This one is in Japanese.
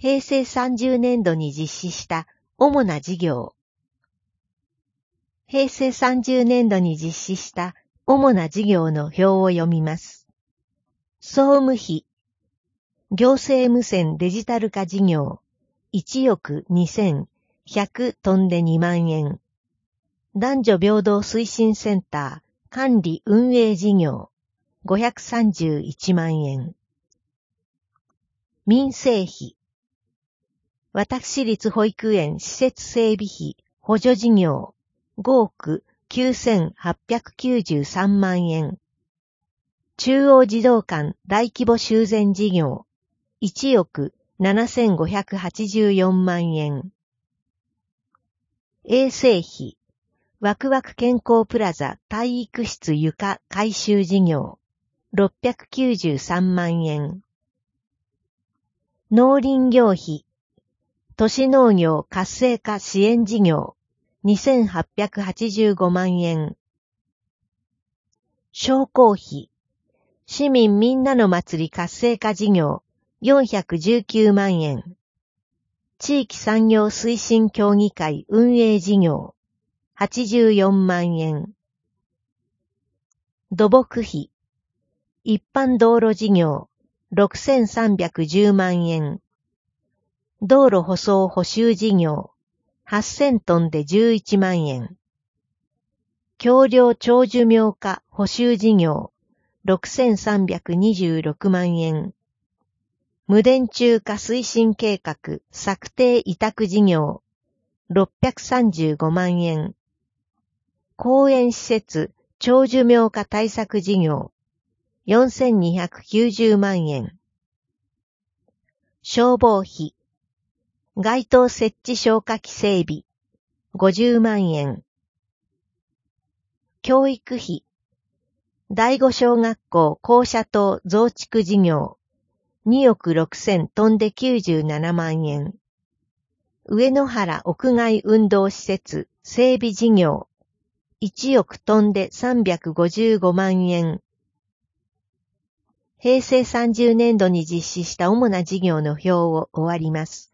平成30年度に実施した主な事業。平成30年度に実施した主な事業の表を読みます。総務費、行政無線デジタル化事業、1億2100トンで2万円。男女平等推進センター管理運営事業、531万円。民生費、私立保育園施設整備費補助事業、5億9893万円。中央児童館大規模修繕事業、1億7584万円。衛生費、ワクワク健康プラザ体育室床改修事業、693万円。農林業費、都市農業活性化支援事業、2885万円。商工費、市民みんなの祭り活性化事業、419万円。地域産業推進協議会運営事業、84万円。土木費、一般道路事業、6310万円。道路舗装補修事業、8000トンで11万円。橋梁長寿命化補修事業、6326万円。無電柱化推進計画策定委託事業、635万円。公園施設長寿命化対策事業、4290万円。消防費、街灯設置消火器整備、50万円。教育費、第五小学校校舎棟増築事業、2億6000トンで97万円。上野原屋外運動施設整備事業、1億トンで355万円。平成30年度に実施した主な事業の表を終わります。